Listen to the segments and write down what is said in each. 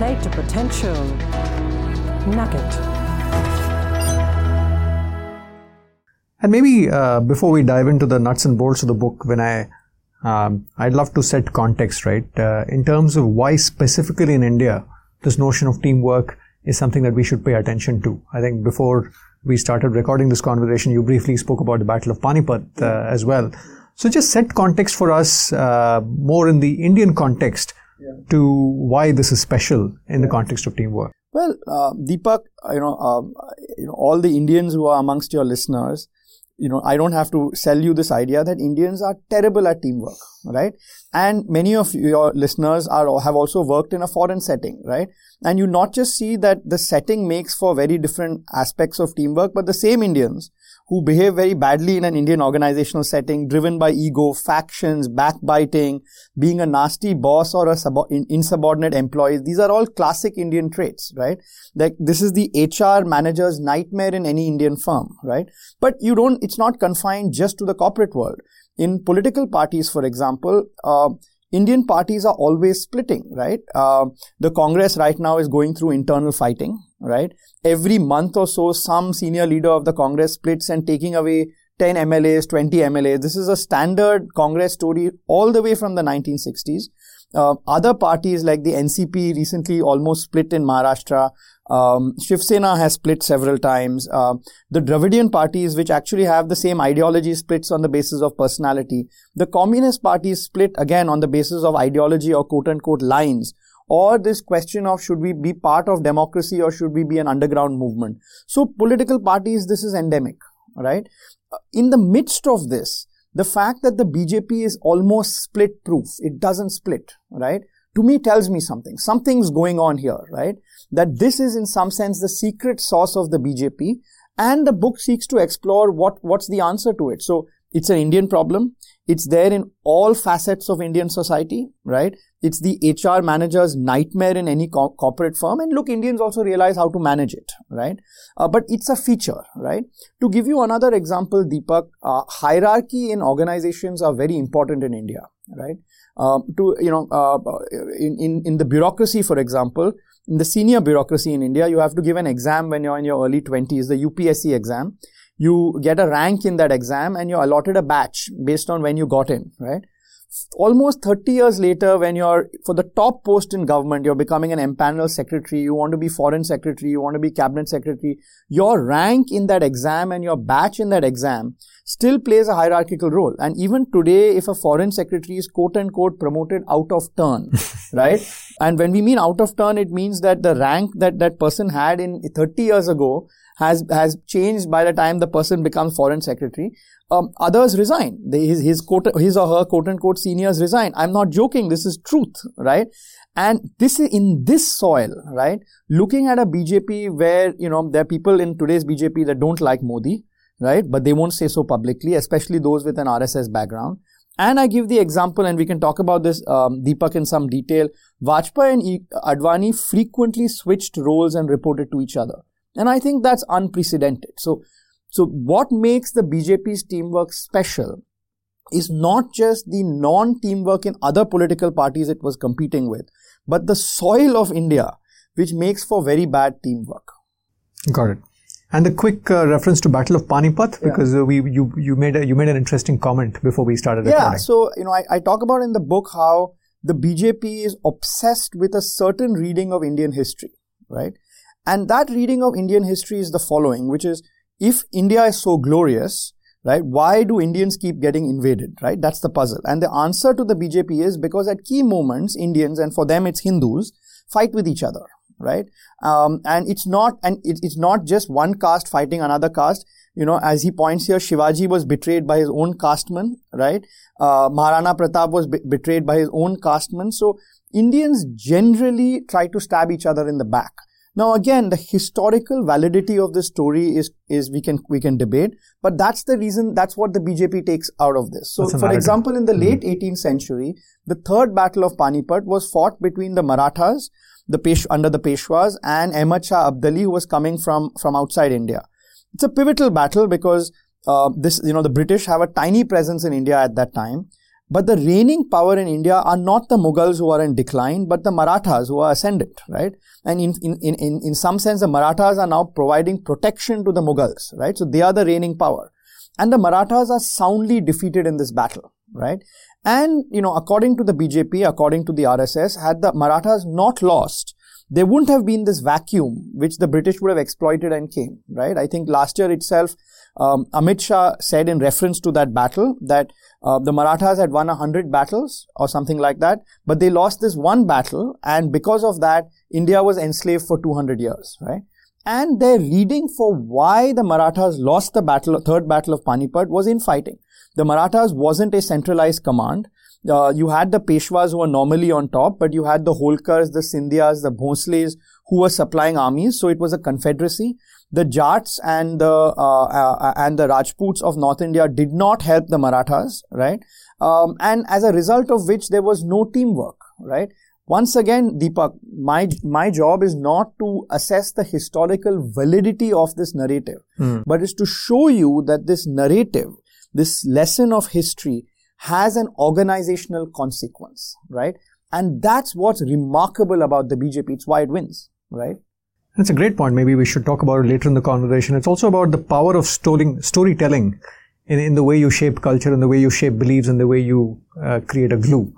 Plate to Potential Nugget. And maybe before we dive into the nuts and bolts of the book, when I'd love to set context, right? In terms of why specifically in India, this notion of teamwork is something that we should pay attention to. I think before we started recording this conversation, you briefly spoke about the Battle of Panipat as well. So just set context for us more in the Indian context to why this is special in the context of teamwork. Well, Deepak, all the Indians who are amongst your listeners, I don't have to sell you this idea that Indians are terrible at teamwork, right? And many of your listeners have also worked in a foreign setting, right? And you not just see that the setting makes for very different aspects of teamwork, but the same Indians who behave very badly in an Indian organizational setting, driven by ego, factions, backbiting, being a nasty boss or a insubordinate employee. These are all classic Indian traits, right? Like this is the HR manager's nightmare in any Indian firm, right? But it's not confined just to the corporate world. In political parties, for example, Indian parties are always splitting, right? The Congress right now is going through internal fighting, right? Every month or so, some senior leader of the Congress splits and taking away 10 MLAs, 20 MLAs. This is a standard Congress story all the way from the 1960s. Other parties like the NCP recently almost split in Maharashtra. Shiv Sena has split several times. The Dravidian parties, which actually have the same ideology, splits on the basis of personality. The Communist parties split again on the basis of ideology or quote-unquote lines. Or this question of should we be part of democracy or should we be an underground movement. So political parties, this is endemic, right? In the midst of this, the fact that the BJP is almost split proof, it doesn't split, right? To me tells me something. Something's going on here, right? That this is in some sense the secret sauce of the BJP, and the book seeks to explore what's the answer to it. So it's an Indian problem. It's there in all facets of Indian society, right? It's the HR manager's nightmare in any corporate firm. And look, Indians also realize how to manage it, right? But it's a feature, right? To give you another example, Deepak, hierarchy in organizations are very important in India, right? In the bureaucracy, for example, in the senior bureaucracy in India, you have to give an exam when you're in your early 20s, the UPSC exam. You get a rank in that exam and you're allotted a batch based on when you got in, right? Almost 30 years later, when you're for the top post in government, you're becoming an empanel secretary, you want to be foreign secretary, you want to be cabinet secretary, your rank in that exam and your batch in that exam still plays a hierarchical role. And even today, if a foreign secretary is quote unquote promoted out of turn, right? And when we mean out of turn, it means that the rank that person had in 30 years ago has changed by the time the person becomes foreign secretary. Others resign. His or her quote unquote seniors resign. I'm not joking. This is truth, right? And this is in this soil, right? Looking at a BJP where, there are people in today's BJP that don't like Modi, right? But they won't say so publicly, especially those with an RSS background. And I give the example, and we can talk about this, Deepak, in some detail. Vajpayee and Advani frequently switched roles and reported to each other. And I think that's unprecedented. So what makes the BJP's teamwork special is not just the non-teamwork in other political parties it was competing with, but the soil of India, which makes for very bad teamwork. Got it. And the quick reference to Battle of Panipat, because you made an interesting comment before we started recording. Yeah, so I talk about in the book how the BJP is obsessed with a certain reading of Indian history, right? And that reading of Indian history is the following, which is, if India is so glorious, right, why do Indians keep getting invaded, right? That's the puzzle. And the answer to the BJP is because at key moments, Indians, and for them it's Hindus, fight with each other, right? And it's not just one caste fighting another caste. As he points here, Shivaji was betrayed by his own casteman, right? Maharana Pratap was betrayed by his own casteman. So Indians generally try to stab each other in the back. Now again, the historical validity of this story is we can debate, but that's the reason, that's what the BJP takes out of this. So for example, in the late 18th century, the third battle of Panipat was fought between the Marathas, under the Peshwas, and Ahmad Shah Abdali, who was coming from outside India. It's a pivotal battle because the British have a tiny presence in India at that time. But the reigning power in India are not the Mughals who are in decline, but the Marathas who are ascendant, right? And in some sense, the Marathas are now providing protection to the Mughals, right? So they are the reigning power. And the Marathas are soundly defeated in this battle, right? And, according to the BJP, according to the RSS, had the Marathas not lost, there wouldn't have been this vacuum which the British would have exploited and came, right? I think last year itself, Amit Shah said in reference to that battle that the Marathas had won 100 battles or something like that, but they lost this one battle, and because of that, India was enslaved for 200 years, right? And their reading for why the Marathas lost the third battle of Panipat was infighting. The Marathas wasn't a centralized command. You had the Peshwas who were normally on top, but you had the Holkars, the Scindias, the Bhonsles who were supplying armies. So it was a confederacy. The Jats and the Rajputs of North India did not help the Marathas, right? And as a result of which there was no teamwork, right? Once again, Deepak, my job is not to assess the historical validity of this narrative, but is to show you that this narrative, this lesson of history, has an organizational consequence, right? And that's what's remarkable about the BJP. It's why it wins, right? That's a great point. Maybe we should talk about it later in the conversation. It's also about the power of storytelling in the way you shape culture, in the way you shape beliefs, and the way you create a glue.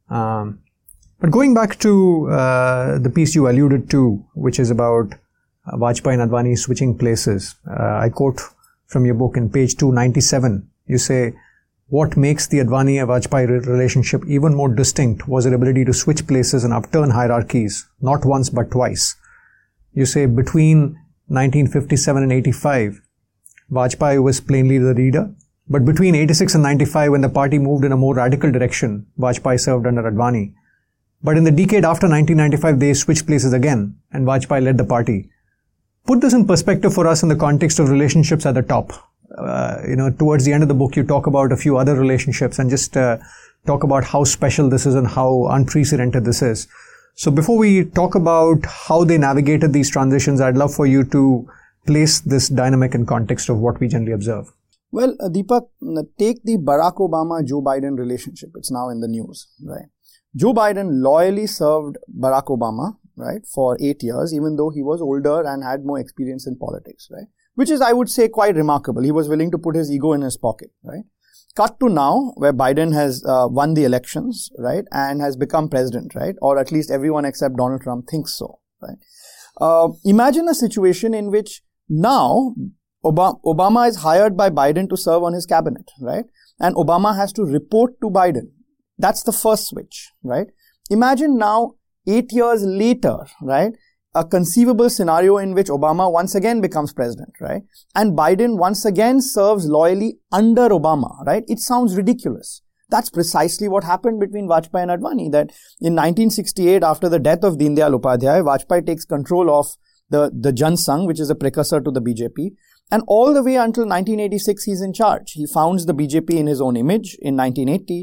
But going back to the piece you alluded to, which is about Vajpayee and Advani switching places, I quote from your book in page 297. You say, what makes the Advani-Vajpayee relationship even more distinct was their ability to switch places and upturn hierarchies, not once but twice. You say between 1957 and 85, Vajpayee was plainly the leader, but between 86 and 95, when the party moved in a more radical direction, Vajpayee served under Advani. But in the decade after 1995, they switched places again, and Vajpayee led the party. Put this in perspective for us in the context of relationships at the top. Towards the end of the book, you talk about a few other relationships and just talk about how special this is and how unprecedented this is. So before we talk about how they navigated these transitions, I'd love for you to place this dynamic in context of what we generally observe. Well, Deepak, take the Barack Obama-Joe Biden relationship. It's now in the news, right? Joe Biden loyally served Barack Obama, right, for 8 years, even though he was older and had more experience in politics, right? Which is, I would say, quite remarkable. He was willing to put his ego in his pocket, right? Cut to now, where Biden has won the elections, right, and has become president, right? Or at least everyone except Donald Trump thinks so, right? Imagine a situation in which now Obama is hired by Biden to serve on his cabinet, right? And Obama has to report to Biden. That's the first switch, right? Imagine now, 8 years later, right, a conceivable scenario in which Obama once again becomes president, right? And Biden once again serves loyally under Obama, right? It sounds ridiculous. That's precisely what happened between Vajpayee and Advani, that in 1968, after the death of Deen Dayal Upadhyay, Vajpayee takes control of the Jan Sangh, which is a precursor to the BJP. And all the way until 1986, he's in charge. He founds the BJP in his own image in 1980.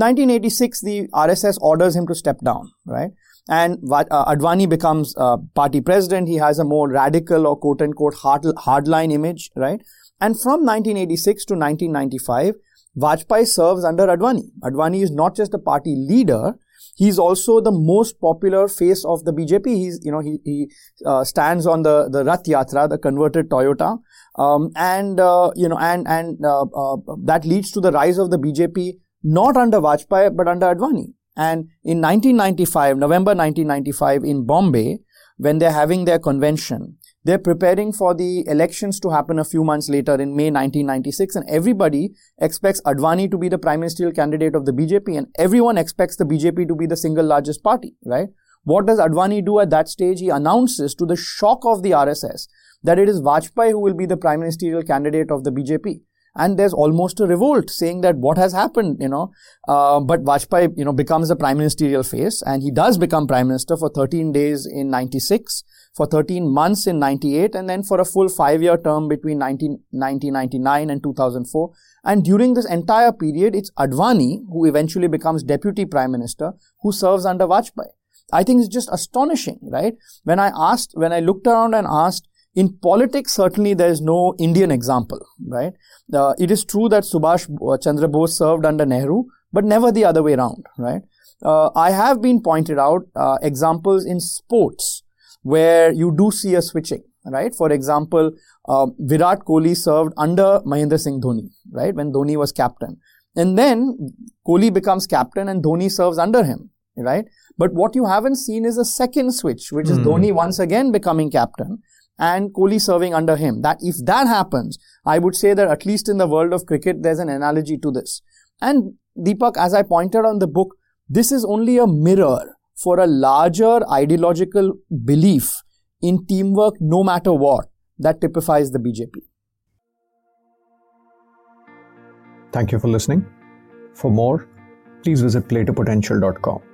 1986, the RSS orders him to step down, right? And Advani becomes party president. He has a more radical or quote-unquote hardline image, right? And from 1986 to 1995, Vajpayee serves under Advani. Advani is not just a party leader, he's also the most popular face of the BJP. He stands on the Rath Yatra, the converted Toyota, that leads to the rise of the BJP, not under Vajpayee, but under Advani. And in November 1995, in Bombay, when they're having their convention, they're preparing for the elections to happen a few months later in May 1996, and everybody expects Advani to be the prime ministerial candidate of the BJP, and everyone expects the BJP to be the single largest party, right? What does Advani do at that stage? He announces, to the shock of the RSS, that it is Vajpayee who will be the prime ministerial candidate of the BJP. And there's almost a revolt saying that what has happened, but Vajpayee, becomes the prime ministerial face, and he does become prime minister for 13 days in 96, for 13 months in 98, and then for a full 5-year term between 1999 and 2004. And during this entire period, it's Advani who eventually becomes deputy prime minister, who serves under Vajpayee. I think it's just astonishing, right? When I looked around and asked, in politics, certainly there is no Indian example, right? It is true that Subhash Chandra Bose served under Nehru, but never the other way around, right? I have been pointed out examples in sports where you do see a switching, right? For example, Virat Kohli served under Mahendra Singh Dhoni, right? When Dhoni was captain. And then Kohli becomes captain and Dhoni serves under him, right? But what you haven't seen is a second switch, which is Dhoni once again becoming captain and Kohli serving under him. That if that happens, I would say that at least in the world of cricket, there's an analogy to this. And Deepak, as I pointed out in the book, this is only a mirror for a larger ideological belief in teamwork no matter what that typifies the BJP. Thank you for listening. For more, please visit playtopotential.com.